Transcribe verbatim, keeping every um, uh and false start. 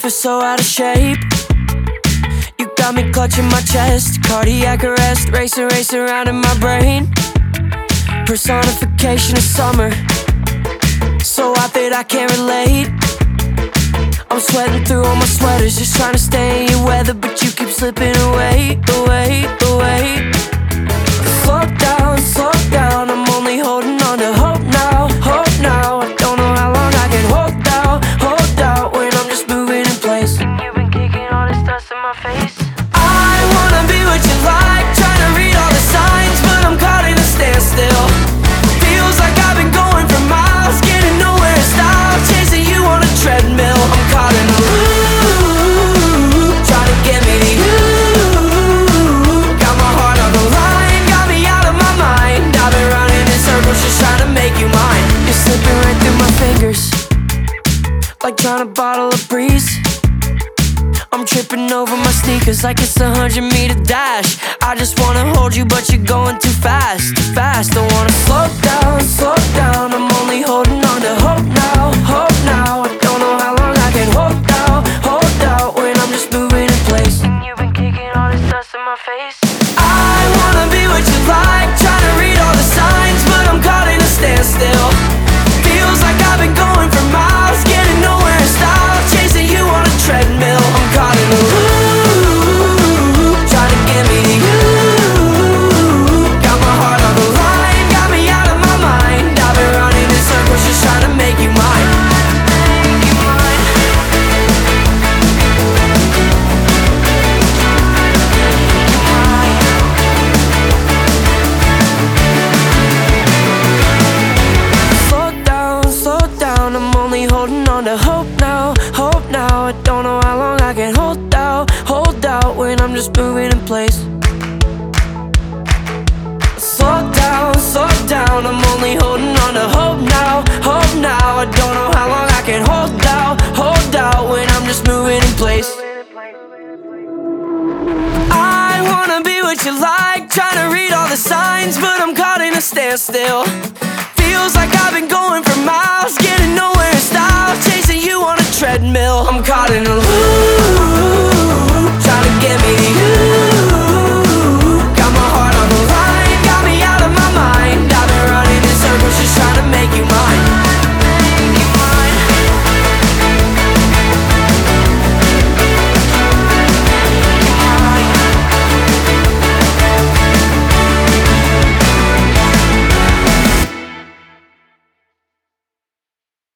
feel so out of shape. You got me clutching my chest, cardiac arrest, racing, racing around in my brain. Personification of summer, so hot that I can't relate. I'm sweating through all my sweaters, just trying to stay in your weather, but you keep slipping away, away, away. Slow down, slow down, I'm only holding on to hope now, hope now. I don't know how long I can hold out, hold out when I'm just moving in place. And you've been kicking all this dust in my face. I wanna be what you like, trying to read all the signs, but I'm caught in a standstill. Feels like I've been going for miles, getting nowhere in style, chasing you on a treadmill. I'm caught in a loop, trying to get me to you. Got my heart on the line, got me out of my mind. I've been running in circles, just trying to make you mine. You're slipping right through my fingers, like trying to bottle a breeze. I'm tripping over my sneakers like it's a hundred meter dash. I just wanna hold you, but you're going too fast, too fast. I wanna slow down, slow down. I'm only holding on to hope now, hope now. I don't know how long I can hold out, hold out when I'm just moving in place. And you've been kicking all this dust in my face. I wanna be what you like, trying to read all the signs, but I'm caught in a standstill. Feels like I've been going for miles, getting nowhere in style, chasing you on a treadmill. I'm caught in a loop, trying to get me to you. Got my heart on the line, got me out of my mind. I've been running in circles, just trying to make you mine. Make you mine. Slow down, slow down. I'm only holding on to hope now, hope now. I don't know how long I can hold out, hold out when I'm just moving in place. Slow down, slow down. I'm only holding on to hope now, hope now. I don't know how long I can hold out, hold out when I'm just moving in place. I wanna be what you like, trying to read all the signs, but I'm caught in a standstill. Feels like I've been going for miles, getting nowhere in style, chasing you on a treadmill. I'm caught in a loop.